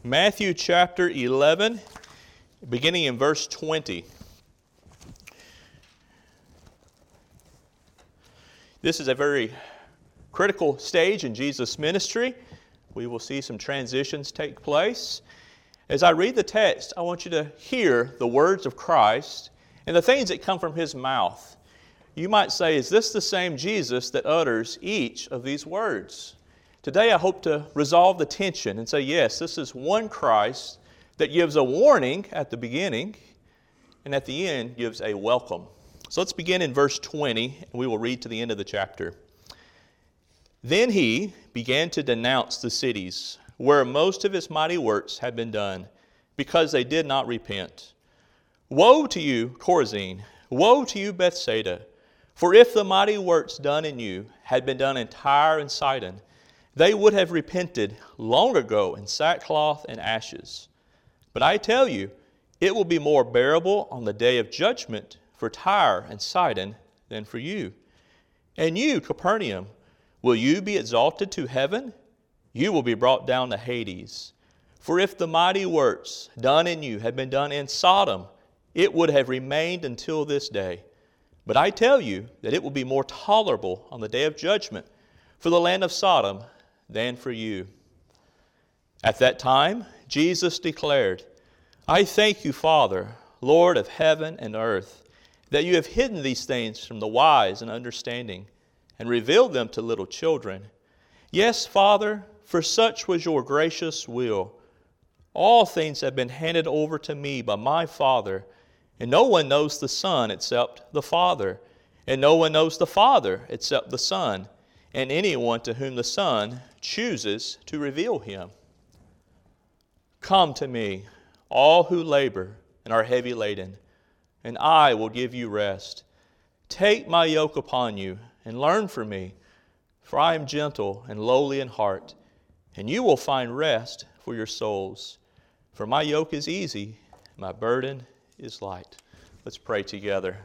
Matthew chapter 11, beginning in verse 20. This is a very critical stage in Jesus' ministry. We will see some transitions take place. As I read the text, I want you to hear the words of Christ and the things that come from His mouth. You might say, is this the same Jesus that utters each of these words? Today I hope to resolve the tension and say, yes, this is one Christ that gives a warning at the beginning and at the end gives a welcome. So let's begin in verse 20 and we will read to the end of the chapter. Then He began to denounce the cities where most of His mighty works had been done, because they did not repent. Woe to you, Chorazin! Woe to you, Bethsaida! For if the mighty works done in you had been done in Tyre and Sidon, they would have repented long ago in sackcloth and ashes. But I tell you, it will be more bearable on the day of judgment for Tyre and Sidon than for you. And you, Capernaum, will you be exalted to heaven? You will be brought down to Hades. For if the mighty works done in you had been done in Sodom, it would have remained until this day. But I tell you that it will be more tolerable on the day of judgment for the land of Sodom than for you. At that time, Jesus declared, I thank you, Father, Lord of heaven and earth, that you have hidden these things from the wise and understanding and revealed them to little children. Yes, Father, for such was your gracious will. All things have been handed over to me by my Father, and no one knows the Son except the Father, and no one knows the Father except the Son, and anyone to whom the Son chooses to reveal Him. Come to me, all who labor and are heavy laden, and I will give you rest. Take my yoke upon you and learn from me, for I am gentle and lowly in heart, and you will find rest for your souls. For my yoke is easy, my burden is light. Let's pray together.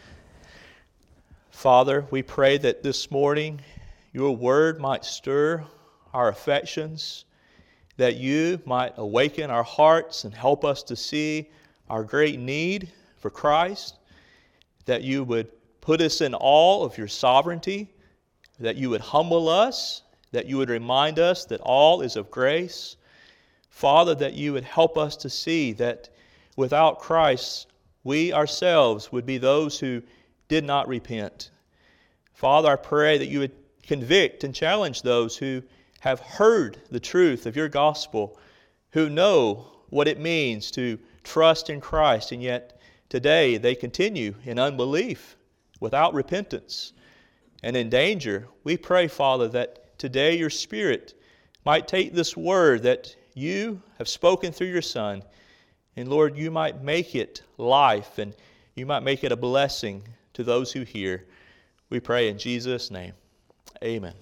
Father, we pray that this morning your word might stir our affections, that you might awaken our hearts and help us to see our great need for Christ, that you would put us in awe of your sovereignty, that you would humble us, that you would remind us that all is of grace. Father, that you would help us to see that without Christ, we ourselves would be those who did not repent. Father, I pray that you would convict and challenge those who have heard the truth of your gospel, who know what it means to trust in Christ, and yet today they continue in unbelief, without repentance, and in danger. We pray, Father, that today your Spirit might take this word that you have spoken through your Son, and Lord, you might make it life, and you might make it a blessing to those who hear. We pray in Jesus' name. Amen.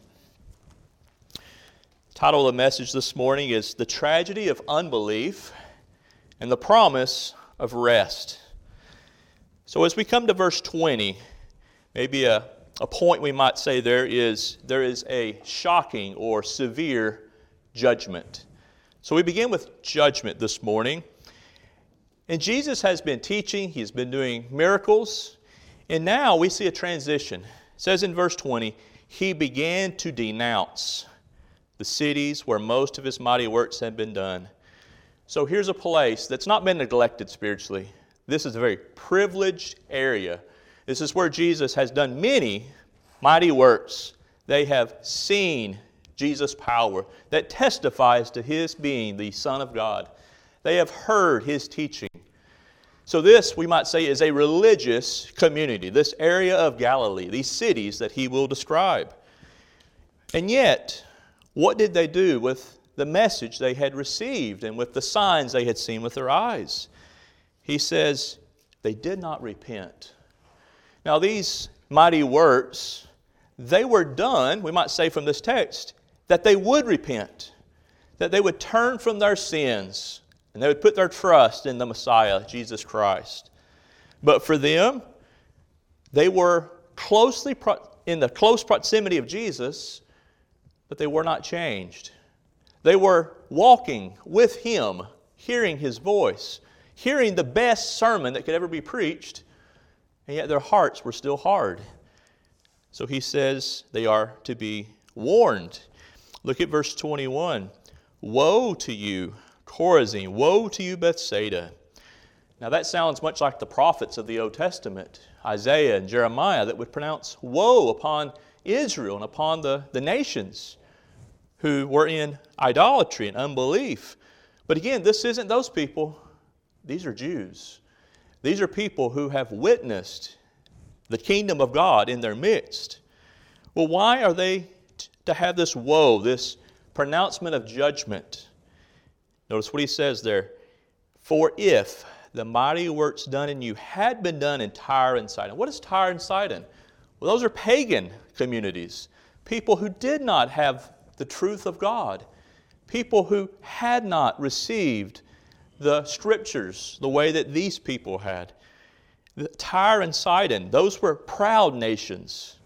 The title of the message this morning is The Tragedy of Unbelief and the Promise of Rest. So as we come to verse 20, maybe a point we might say there is a shocking or severe judgment. So we begin with judgment this morning. And Jesus has been teaching, He's been doing miracles, and now we see a transition. It says in verse 20, He began to denounce the cities where most of His mighty works had been done. So here's a place that's not been neglected spiritually. This is a very privileged area. This is where Jesus has done many mighty works. They have seen Jesus' power that testifies to His being the Son of God. They have heard His teaching. So this, we might say, is a religious community, this area of Galilee, these cities that He will describe. And yet, what did they do with the message they had received and with the signs they had seen with their eyes? He says, they did not repent. Now these mighty works, they were done, we might say from this text, that they would repent, that they would turn from their sins, and they would put their trust in the Messiah, Jesus Christ. But for them, they were in the close proximity of Jesus, but they were not changed. They were walking with Him, hearing His voice, hearing the best sermon that could ever be preached, and yet their hearts were still hard. So He says they are to be warned. Look at verse 21. Woe to you, Chorazin! Woe to you, Bethsaida! Now that sounds much like the prophets of the Old Testament, Isaiah and Jeremiah, that would pronounce woe upon Israel and upon the nations who were in idolatry and unbelief. But again, this isn't those people. These are Jews. These are people who have witnessed the kingdom of God in their midst. Well, why are they to have this woe, this pronouncement of judgment? Notice what he says there. For if the mighty works done in you had been done in Tyre and Sidon. What is Tyre and Sidon? Well, those are pagan communities. People who did not have the truth of God. People who had not received the Scriptures the way that these people had. Tyre and Sidon, those were proud nations.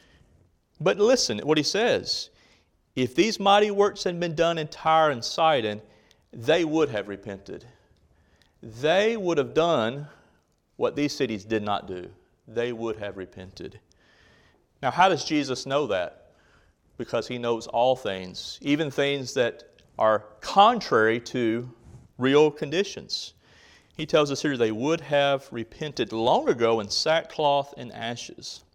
But listen to what he says. If these mighty works had been done in Tyre and Sidon, they would have repented. They would have done what these cities did not do. They would have repented. Now, how does Jesus know that? Because He knows all things, even things that are contrary to real conditions. He tells us here they would have repented long ago in sackcloth and ashes.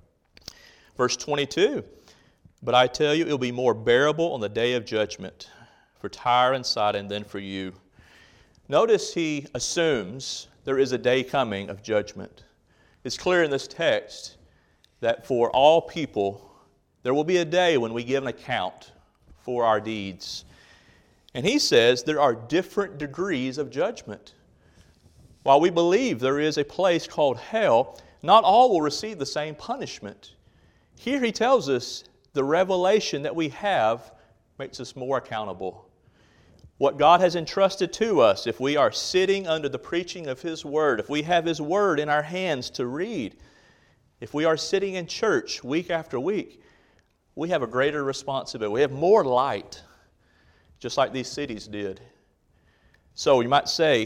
Verse 22, but I tell you, it will be more bearable on the day of judgment for Tyre and Sidon than for you. Notice he assumes there is a day coming of judgment. It's clear in this text that for all people, there will be a day when we give an account for our deeds. And he says there are different degrees of judgment. While we believe there is a place called hell, not all will receive the same punishment. Here he tells us the revelation that we have makes us more accountable. What God has entrusted to us, if we are sitting under the preaching of His Word, if we have His Word in our hands to read, if we are sitting in church week after week, we have a greater responsibility. We have more light, just like these cities did. So you might say,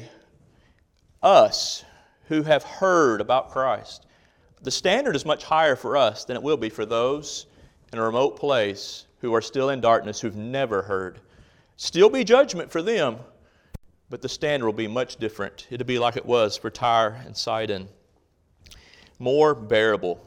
us who have heard about Christ, the standard is much higher for us than it will be for those in a remote place who are still in darkness, who've never heard. Still be judgment for them, but the standard will be much different. It'll be like it was for Tyre and Sidon. More bearable.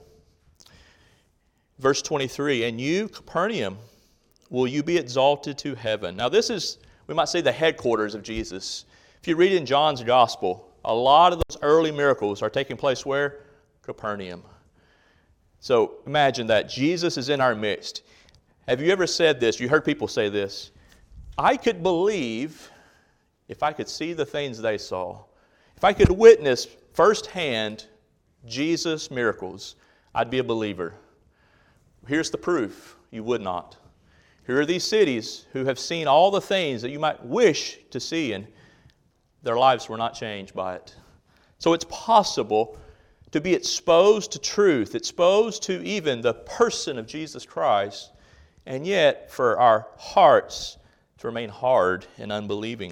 Verse 23, and you, Capernaum, will you be exalted to heaven? Now this is, we might say, the headquarters of Jesus. If you read in John's Gospel, a lot of those early miracles are taking place where? Capernaum. So imagine that. Jesus is in our midst. Have you ever said this? You heard people say this. I could believe if I could see the things they saw. If I could witness firsthand Jesus' miracles, I'd be a believer. Here's the proof. You would not. Here are these cities who have seen all the things that you might wish to see, and their lives were not changed by it. So it's possible to be exposed to truth, exposed to even the person of Jesus Christ, and yet for our hearts to remain hard and unbelieving.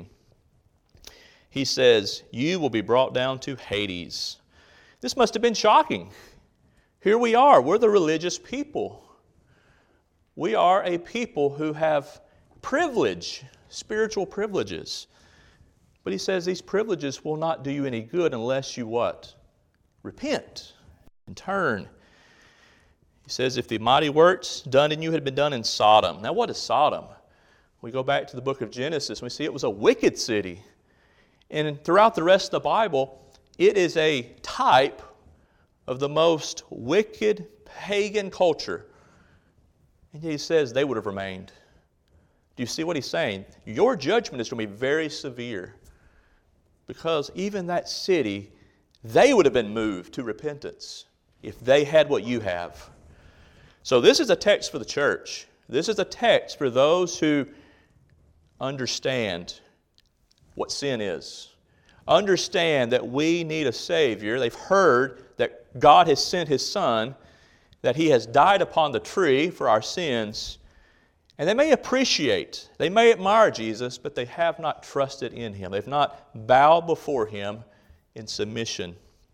He says, you will be brought down to Hades. This must have been shocking. Here we are. We're the religious people. We are a people who have privilege, spiritual privileges. But he says these privileges will not do you any good unless you what? Repent and turn. He says, if the mighty works done in you had been done in Sodom. Now what is Sodom? We go back to the book of Genesis and we see it was a wicked city. And throughout the rest of the Bible, it is a type of the most wicked pagan culture. And yet he says they would have remained. Do you see what he's saying? Your judgment is going to be very severe. Because even that city, they would have been moved to repentance if they had what you have. So this is a text for the church. This is a text for those who understand what sin is. Understand that we need a Savior. They've heard that God has sent His Son, that He has died upon the tree for our sins, And they may appreciate, they may admire Jesus, but they have not trusted in Him. They've not bowed before Him in submission.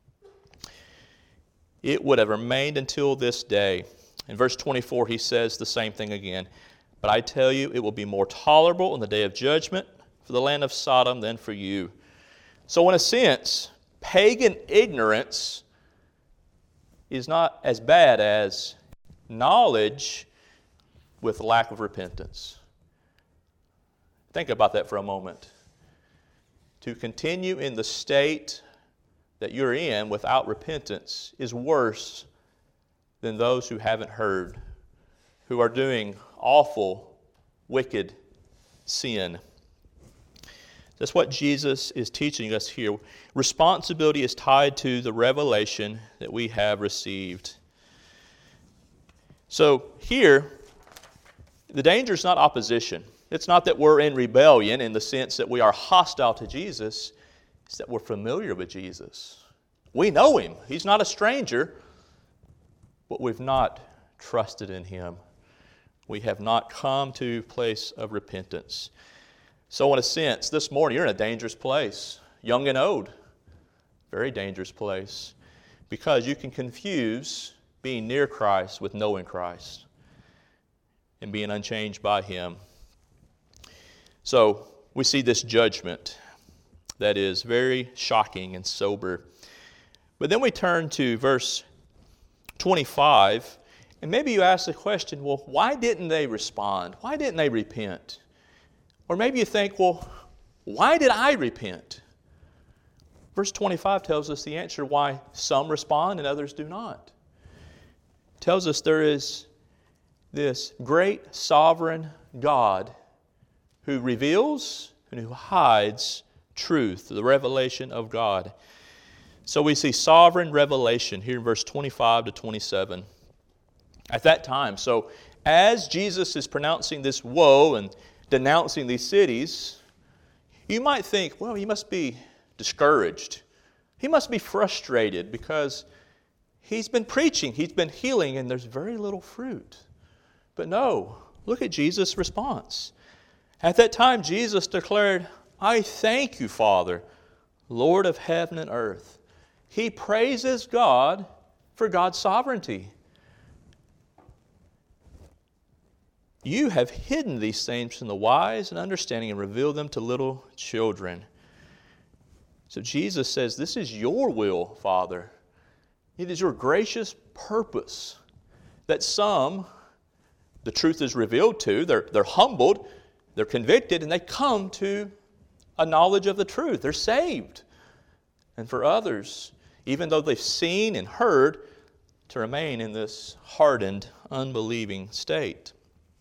It would have remained until this day. In verse 24, he says the same thing again. But I tell you, it will be more tolerable in the day of judgment for the land of Sodom than for you. So in a sense, pagan ignorance is not as bad as knowledge with lack of repentance. Think about that for a moment. To continue in the state that you're in without repentance is worse than those who haven't heard, who are doing awful, wicked sin. That's what Jesus is teaching us here. Responsibility is tied to the revelation that we have received. So here, the danger is not opposition. It's not that we're in rebellion in the sense that we are hostile to Jesus. It's that we're familiar with Jesus. We know Him. He's not a stranger, but we've not trusted in Him. We have not come to a place of repentance. So in a sense, this morning you're in a dangerous place, young and old. Very dangerous place, because you can confuse being near Christ with knowing Christ and being unchanged by Him. So we see this judgment that is very shocking and sober. But then we turn to verse 25, and maybe you ask the question, well, why didn't they respond? Why didn't they repent? Or maybe you think, well, why did I repent? Verse 25 tells us the answer why some respond and others do not. It tells us there is this great sovereign God who reveals and who hides truth, the revelation of God. So we see sovereign revelation here in verse 25 to 27. At that time, so as Jesus is pronouncing this woe and denouncing these cities, you might think, well, he must be discouraged. He must be frustrated because he's been preaching, he's been healing, and there's very little fruit. But no, look at Jesus' response. At that time, Jesus declared, I thank you, Father, Lord of heaven and earth. He praises God for God's sovereignty. You have hidden these things from the wise and understanding and revealed them to little children. So Jesus says, this is your will, Father. It is your gracious purpose that some, the truth is revealed to, they're humbled, they're convicted, and they come to a knowledge of the truth. They're saved. And for others, even though they've seen and heard, to remain in this hardened, unbelieving state.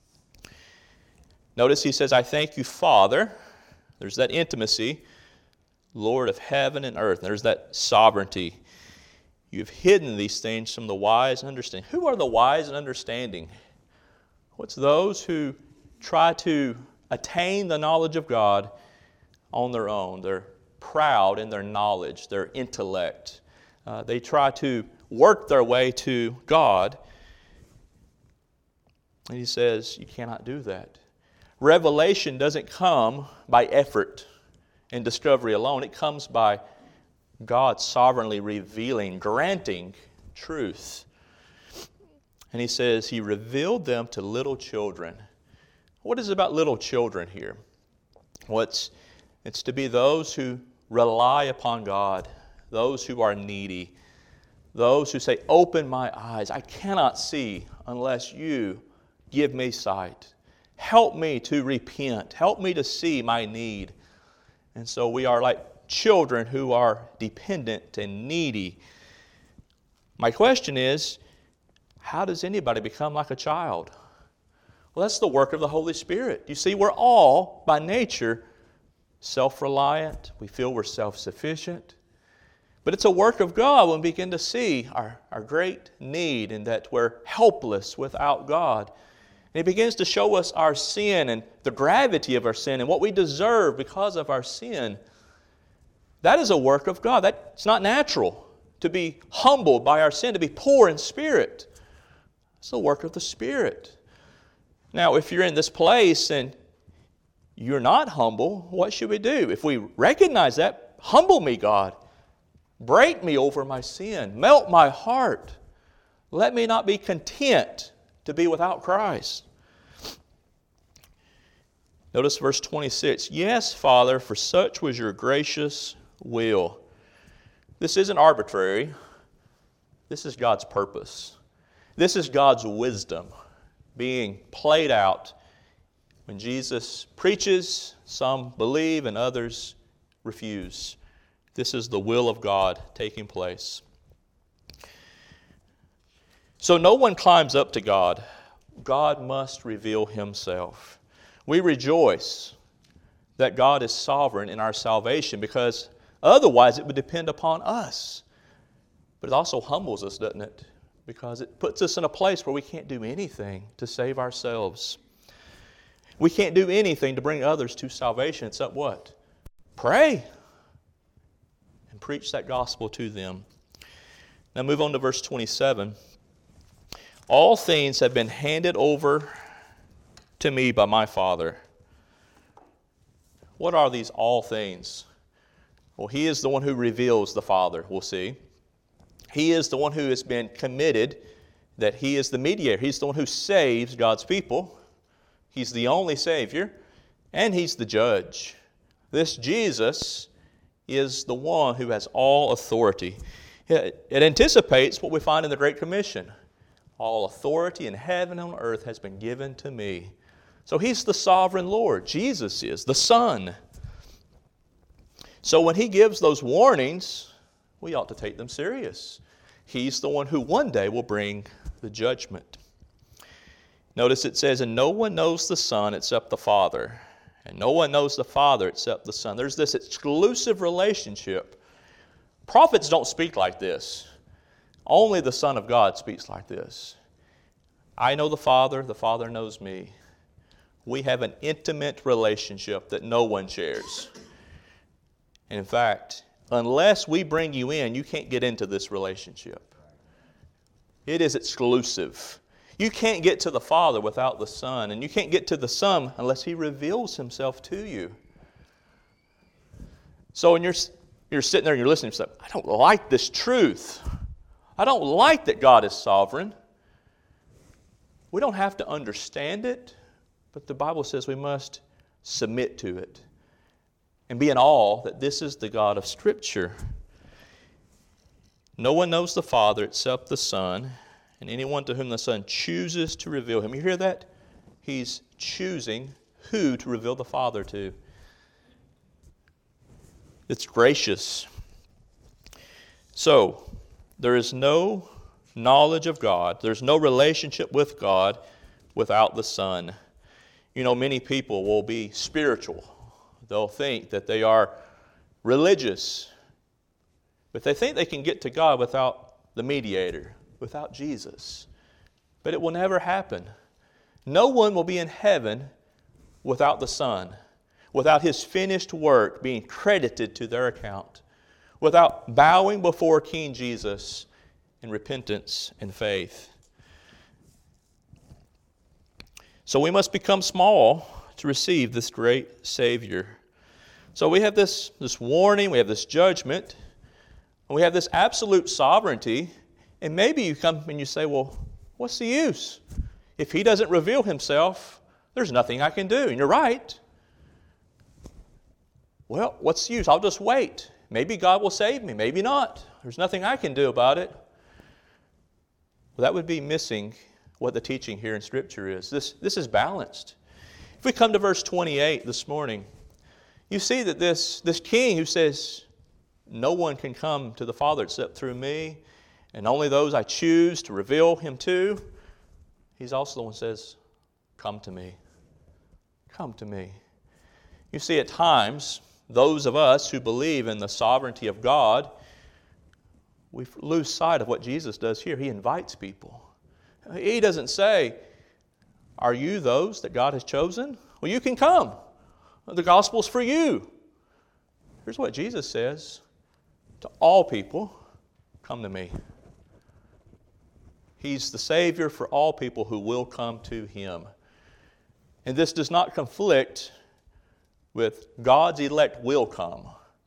Notice he says, I thank you, Father. There's that intimacy. Lord of heaven and earth. There's that sovereignty. You've hidden these things from the wise and understanding. Who are the wise and understanding? What's those who try to attain the knowledge of God on their own? They're proud in their knowledge, their intellect. They try to work their way to God. And he says, you cannot do that. Revelation doesn't come by effort and discovery alone. It comes by God sovereignly revealing, granting truth. And he says he revealed them to little children. What is it about little children here? Well, it's to be those who rely upon God, those who are needy, those who say, open my eyes. I cannot see unless you give me sight. Help me to repent. Help me to see my need. And so we are like children who are dependent and needy. My question is, how does anybody become like a child? Well, that's the work of the Holy Spirit. You see, we're all, by nature, self-reliant. We feel we're self-sufficient. But it's a work of God when we begin to see our great need and that we're helpless without God. And He begins to show us our sin and the gravity of our sin and what we deserve because of our sin. That is a work of God. It's not natural to be humbled by our sin, to be poor in spirit. It's the work of the Spirit. Now, if you're in this place and you're not humble, what should we do? If we recognize that, humble me, God. Break me over my sin. Melt my heart. Let me not be content to be without Christ. Notice verse 26. Yes, Father, for such was your gracious will. This isn't arbitrary. This is God's purpose. This is God's wisdom being played out. When Jesus preaches, some believe and others refuse. This is the will of God taking place. So no one climbs up to God. God must reveal Himself. We rejoice that God is sovereign in our salvation, because otherwise it would depend upon us. But it also humbles us, doesn't it? Because it puts us in a place where we can't do anything to save ourselves. We can't do anything to bring others to salvation except what? Pray and preach that gospel to them. Now move on to verse 27. All things have been handed over to me by my Father. What are these all things? Well, He is the one who reveals the Father, we'll see. He is the one who has been committed, that He is the mediator. He's the one who saves God's people. He's the only Savior, and He's the judge. This Jesus is the one who has all authority. It anticipates what we find in the Great Commission. All authority in heaven and on earth has been given to me. So He's the sovereign Lord. Jesus is the Son. So when He gives those warnings, we ought to take them serious. He's the one who one day will bring the judgment. Notice it says, and no one knows the Son except the Father, and no one knows the Father except the Son. There's this exclusive relationship. Prophets don't speak like this. Only the Son of God speaks like this. I know the Father knows me. We have an intimate relationship that no one shares. And in fact, unless we bring you in, you can't get into this relationship. It is exclusive. You can't get to the Father without the Son, and you can't get to the Son unless He reveals Himself to you. So when you're sitting there and you're listening to stuff, I don't like this truth. I don't like that God is sovereign. We don't have to understand it, but the Bible says we must submit to it and be in awe that this is the God of Scripture. No one knows the Father except the Son, and anyone to whom the Son chooses to reveal Him. You hear that? He's choosing who to reveal the Father to. It's gracious. So, there is no knowledge of God, there's no relationship with God without the Son. You know, many people will be spiritual. They'll think that they are religious, but they think they can get to God without the mediator, without Jesus. But it will never happen. No one will be in heaven without the Son, without His finished work being credited to their account, without bowing before King Jesus in repentance and faith. So we must become small to receive this great Savior. So we have this warning, we have this judgment, and we have this absolute sovereignty. And maybe you come and you say, well, what's the use? If He doesn't reveal Himself, there's nothing I can do. And you're right. Well, what's the use? I'll just wait. Maybe God will save me, maybe not. There's nothing I can do about it. Well, that would be missing what the teaching here in Scripture is. This is balanced. If we come to verse 28 this morning, you see that this king who says, no one can come to the Father except through me, and only those I choose to reveal Him to, He's also the one who says, come to me. Come to me. You see, at times, those of us who believe in the sovereignty of God, we lose sight of what Jesus does here. He invites people. He doesn't say, are you those that God has chosen? Well, you can come. The gospel's for you. Here's what Jesus says to all people, come to me. He's the Savior for all people who will come to Him. And this does not conflict with God's elect will come.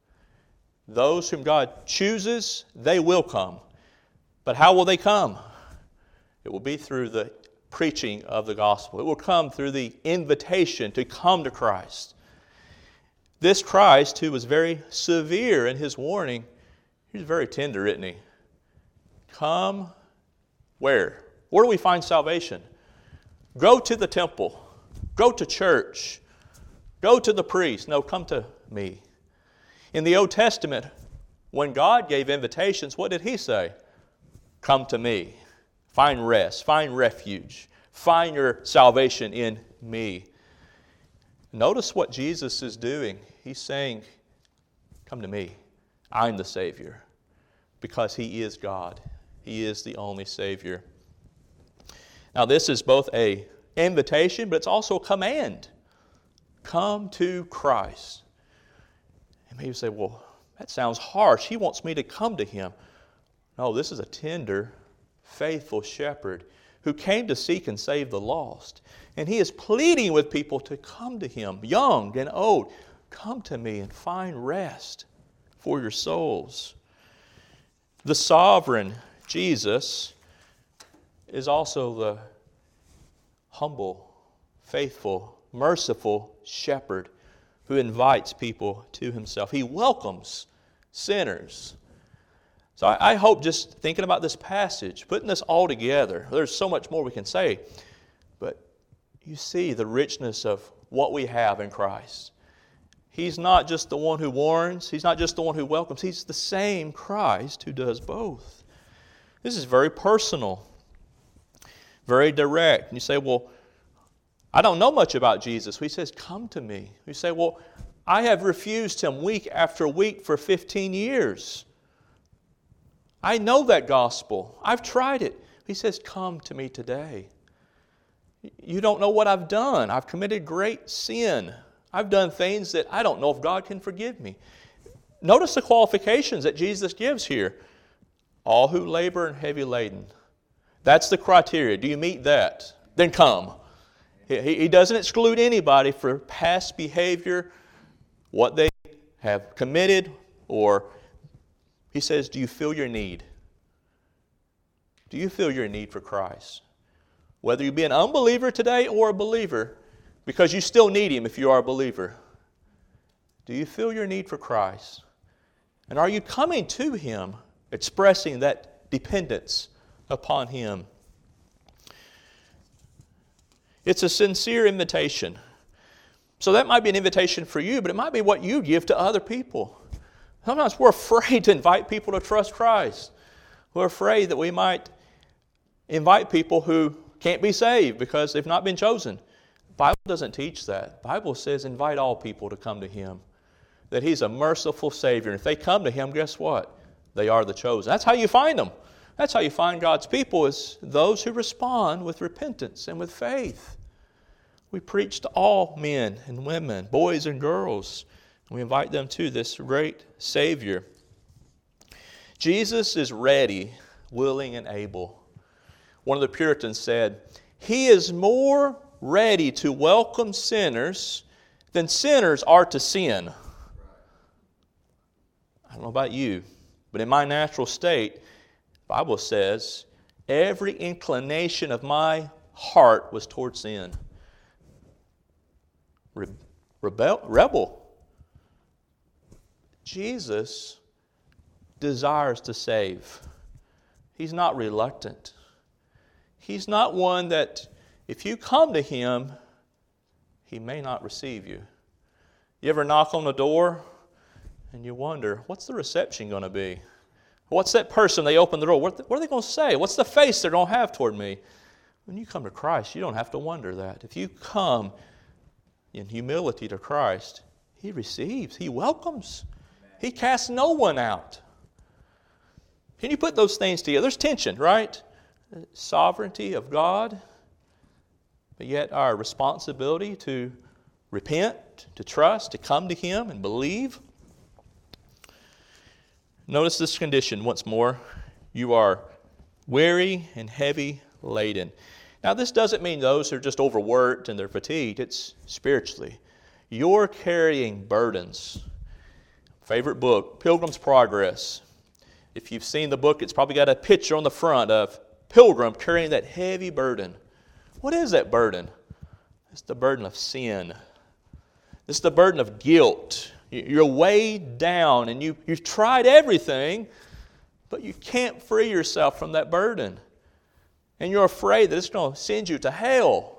Those whom God chooses, they will come. But how will they come? It will be through the preaching of the gospel. It will come through the invitation to come to Christ. This Christ, who was very severe in his warning, he's very tender, isn't he? Come where? Where do we find salvation? Go to the temple. Go to church. Go to the priest. No, come to me. In the Old Testament, when God gave invitations, what did He say? Come to me. Find rest. Find refuge. Find your salvation in me. Notice what Jesus is doing. He's saying, come to me. I'm the Savior. Because He is God. He is the only Savior. Now this is both an invitation, but it's also a command. Come to Christ. And maybe you say, well, that sounds harsh. He wants me to come to Him. No, this is a tender, faithful shepherd who came to seek and save the lost. And He is pleading with people to come to Him, young and old. Come to me and find rest for your souls. The sovereign Jesus is also the humble, faithful, merciful shepherd who invites people to Himself. He welcomes sinners. So I hope just thinking about this passage, putting this all together, there's so much more we can say, but you see the richness of what we have in Christ. He's not just the one who warns. He's not just the one who welcomes. He's the same Christ who does both. This is very personal, very direct. And you say, well, I don't know much about Jesus. He says, come to me. You say, well, I have refused Him week after week for 15 years. I know that gospel. I've tried it. He says, come to me today. You don't know what I've done. I've committed great sin. I've done things that I don't know if God can forgive me. Notice the qualifications that Jesus gives here. All who labor and heavy laden. That's the criteria. Do you meet that? Then come. He doesn't exclude anybody for past behavior, what they have committed, or He says, do you feel your need? Do you feel your need for Christ? Whether you be an unbeliever today or a believer, because you still need Him if you are a believer. Do you feel your need for Christ? And are you coming to Him, expressing that dependence upon Him? It's a sincere invitation. So that might be an invitation for you, but it might be what you give to other people. Sometimes we're afraid to invite people to trust Christ. We're afraid that we might invite people who can't be saved because they've not been chosen. The Bible doesn't teach that. The Bible says invite all people to come to Him. That He's a merciful Savior. And if they come to Him, guess what? They are the chosen. That's how you find them. That's how you find God's people, is those who respond with repentance and with faith. We preach to all men and women, boys and girls. We invite them to this great Savior. Jesus is ready, willing, and able. One of the Puritans said, He is more ready to welcome sinners than sinners are to sin. I don't know about you, but in my natural state, the Bible says, every inclination of my heart was toward sin. Rebel. Jesus desires to save. He's not reluctant. He's not one that if you come to Him, He may not receive you. You ever knock on the door and you wonder, what's the reception going to be? What's that person, they open the door, what are they going to say? What's the face they're going to have toward me? When you come to Christ, you don't have to wonder that. If you come in humility to Christ, He receives, He welcomes. He casts no one out. Can you put those things together? There's tension, right? Sovereignty of God, but yet our responsibility to repent, to trust, to come to Him and believe. Notice this condition once more. You are weary and heavy laden. Now, this doesn't mean those who are just overworked and they're fatigued. It's spiritually. You're carrying burdens. Favorite book, Pilgrim's Progress. If you've seen the book, it's probably got a picture on the front of Pilgrim carrying that heavy burden. What is that burden? It's the burden of sin. It's the burden of guilt. You're weighed down and you've tried everything, but you can't free yourself from that burden. And you're afraid that it's going to send you to hell.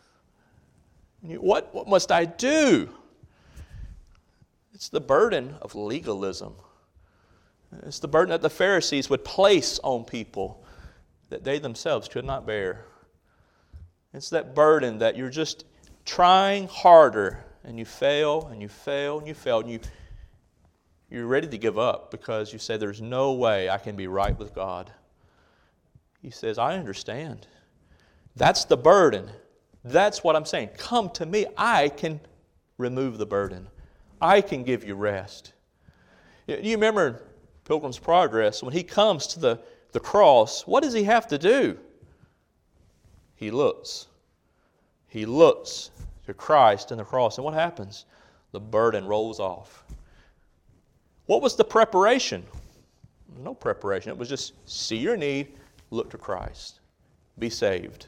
What must I do? It's the burden of legalism. It's the burden that the Pharisees would place on people that they themselves could not bear. It's that burden that you're just trying harder and you fail and you fail and you fail and you're ready to give up because you say there's no way I can be right with God. He says, I understand. That's the burden. That's what I'm saying. Come to me. I can remove the burden. I can give you rest. You remember in Pilgrim's Progress, when he comes to the cross, what does he have to do? He looks. He looks to Christ and the cross. And what happens? The burden rolls off. What was the preparation? No preparation. It was just see your need, look to Christ. Be saved.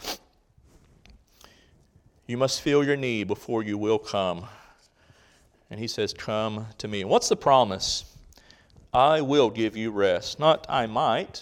You must feel your need before you will come. And he says, come to me. And what's the promise? I will give you rest. Not I might.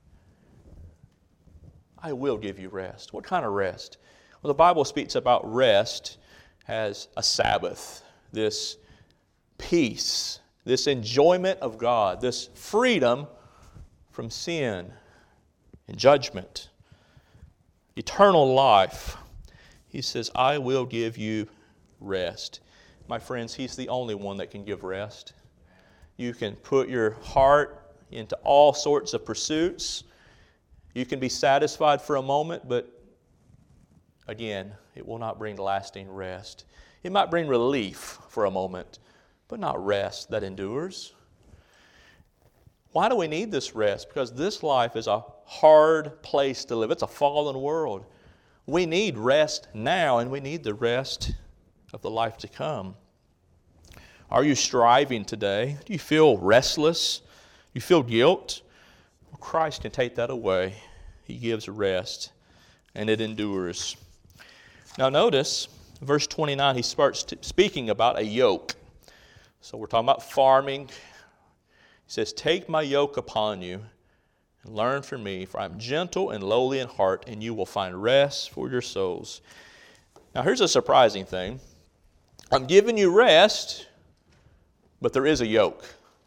I will give you rest. What kind of rest? Well, the Bible speaks about rest as a Sabbath, this peace, this enjoyment of God, this freedom from sin and judgment, eternal life. He says, I will give you rest. My friends, He's the only one that can give rest. You can put your heart into all sorts of pursuits. You can be satisfied for a moment, but again, it will not bring lasting rest. It might bring relief for a moment, but not rest that endures. Why do we need this rest? Because this life is a hard place to live. It's a fallen world. We need rest now, and we need the rest of the life to come. Are you striving today? Do you feel restless? Do you feel guilt? Well, Christ can take that away. He gives rest, and it endures. Now notice, verse 29, he starts speaking about a yoke. So we're talking about farming. He says, take my yoke upon you and learn from me, for I am gentle and lowly in heart, and you will find rest for your souls. Now here's a surprising thing. I'm giving you rest, but there is a yoke.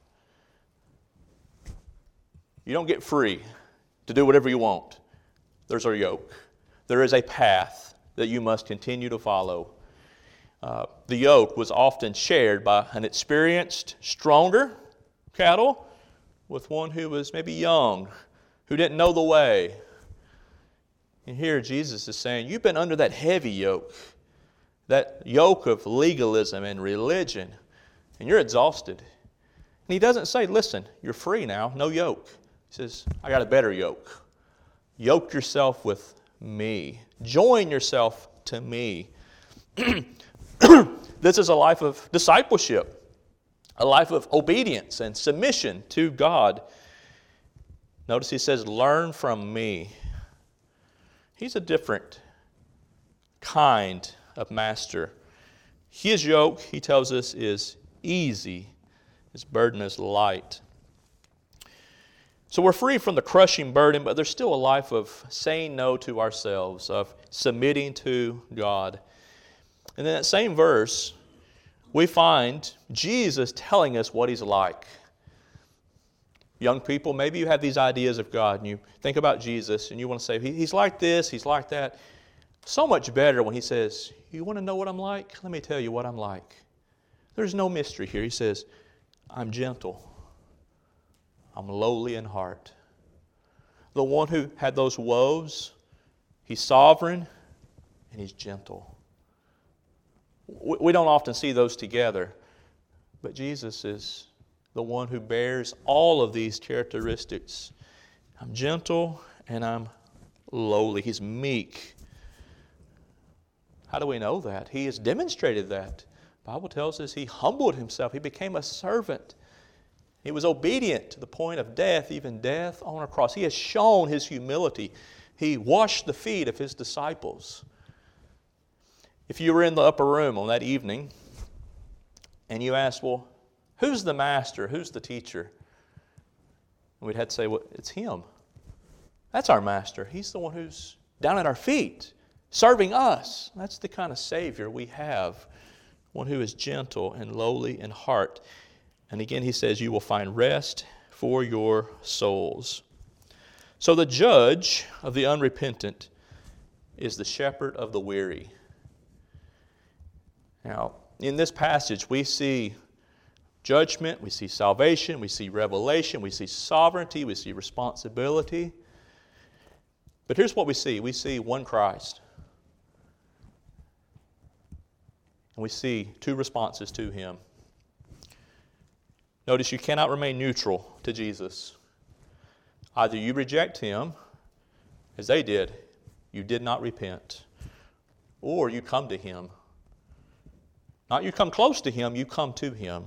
You don't get free to do whatever you want. There's a yoke. There is a path that you must continue to follow. The yoke was often shared by an experienced, stronger cattle with one who was maybe young, who didn't know the way. And here Jesus is saying, you've been under that heavy yoke, that yoke of legalism and religion, and you're exhausted. And he doesn't say, listen, you're free now, no yoke. He says, I got a better yoke. Yoke yourself with me. Join yourself to me. This is a life of discipleship, a life of obedience and submission to God. Notice he says, learn from me. He's a different kind of master. His yoke, he tells us, is easy. His burden is light. So we're free from the crushing burden, but there's still a life of saying no to ourselves, of submitting to God. And in that same verse, we find Jesus telling us what He's like. Young people, maybe you have these ideas of God, and you think about Jesus, and you want to say, He's like this, He's like that. So much better when He says, you want to know what I'm like? Let me tell you what I'm like. There's no mystery here. He says, I'm gentle. I'm lowly in heart. The one who had those woes, He's sovereign and He's gentle. We don't often see those together, but Jesus is the one who bears all of these characteristics. I'm gentle and I'm lowly. He's meek. How do we know that? He has demonstrated that. The Bible tells us He humbled Himself. He became a servant. He was obedient to the point of death, even death on a cross. He has shown His humility. He washed the feet of His disciples. If you were in the upper room on that evening and you asked, well, who's the master? Who's the teacher? And we'd have to say, well, it's Him. That's our master. He's the one who's down at our feet, serving us. That's the kind of Savior we have, one who is gentle and lowly in heart. And again, He says, you will find rest for your souls. So the judge of the unrepentant is the shepherd of the weary. Now, in this passage, we see judgment, we see salvation, we see revelation, we see sovereignty, we see responsibility. But here's what we see. We see one Christ. And we see two responses to Him. Notice you cannot remain neutral to Jesus. Either you reject Him, as they did, you did not repent, or you come to Him. Not you come close to Him, you come to Him.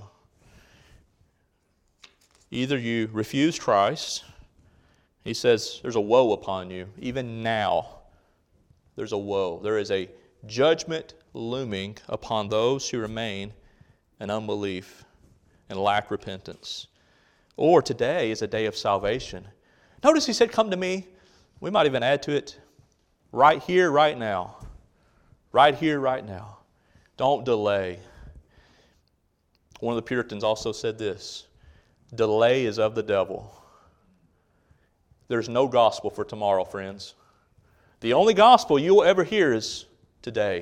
Either you refuse Christ. He says there's a woe upon you. Even now, there's a woe. There is a judgment looming upon those who remain in unbelief and lack repentance. Or today is a day of salvation. Notice He said, come to me. We might even add to it, right here, right now. Right here, right now. Don't delay. One of the Puritans also said this, delay is of the devil. There's no gospel for tomorrow, friends. The only gospel you will ever hear is today.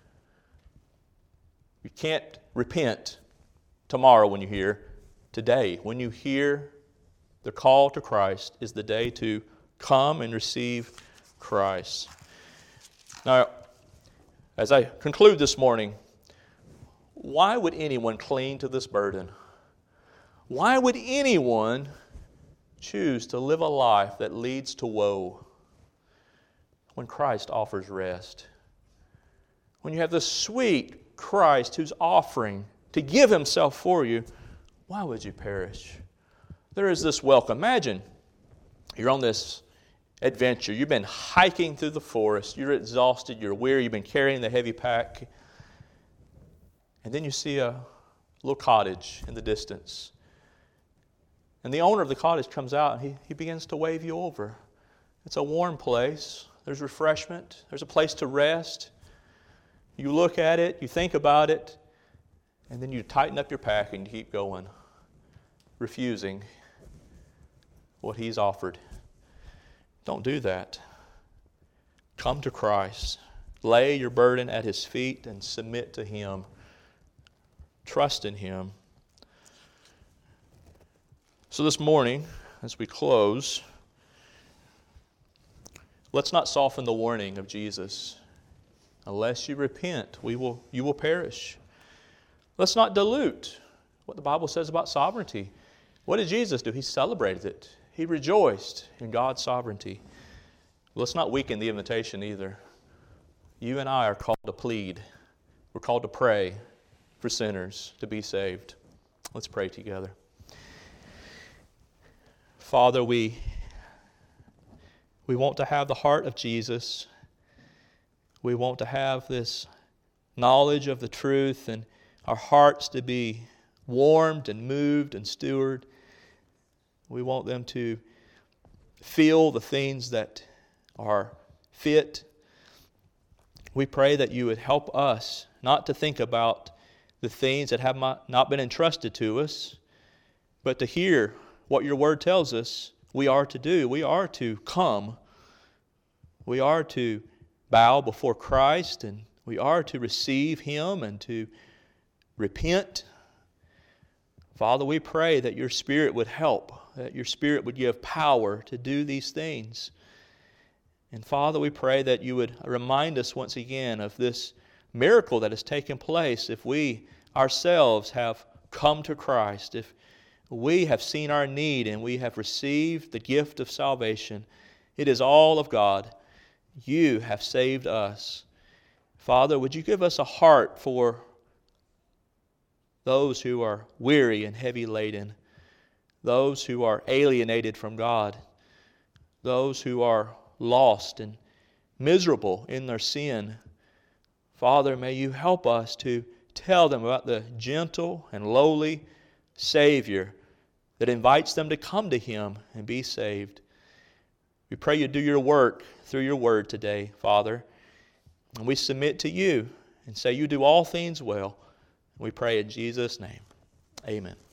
You can't repent tomorrow when you hear. Today, when you hear the call to Christ, is the day to come and receive Christ. Now, as I conclude this morning, why would anyone cling to this burden? Why would anyone choose to live a life that leads to woe when Christ offers rest? When you have the sweet Christ who's offering to give Himself for you, why would you perish? There is this welcome. Imagine you're on this adventure. You've been hiking through the forest. You're exhausted. You're weary. You've been carrying the heavy pack. And then you see a little cottage in the distance. And the owner of the cottage comes out and he begins to wave you over. It's a warm place. There's refreshment. There's a place to rest. You look at it, you think about it, and then you tighten up your pack and you keep going, refusing what He's offered. Don't do that. Come to Christ. Lay your burden at His feet and submit to Him. Trust in Him. So this morning, as we close, let's not soften the warning of Jesus. Unless you repent, you will perish. Let's not dilute what the Bible says about sovereignty. What did Jesus do? He celebrated it. He rejoiced in God's sovereignty. Let's not weaken the invitation either. You and I are called to plead. We're called to pray for sinners to be saved. Let's pray together. Father, we want to have the heart of Jesus. We want to have this knowledge of the truth and our hearts to be warmed and moved and stirred. We want them to feel the things that are fit. We pray that you would help us not to think about the things that have not been entrusted to us, but to hear what your word tells us we are to do. We are to come. We are to bow before Christ, and we are to receive Him and to repent. Father, we pray that your Spirit would help, that your Spirit would give power to do these things. And Father, we pray that you would remind us once again of this miracle that has taken place if we ourselves have come to Christ, if we have seen our need and we have received the gift of salvation. It is all of God. You have saved us. Father, would you give us a heart for those who are weary and heavy laden, those who are alienated from God, those who are lost and miserable in their sin. Father, may you help us to tell them about the gentle and lowly Savior that invites them to come to Him and be saved. We pray you do your work through your word today, Father. And we submit to you and say you do all things well. We pray in Jesus' name. Amen.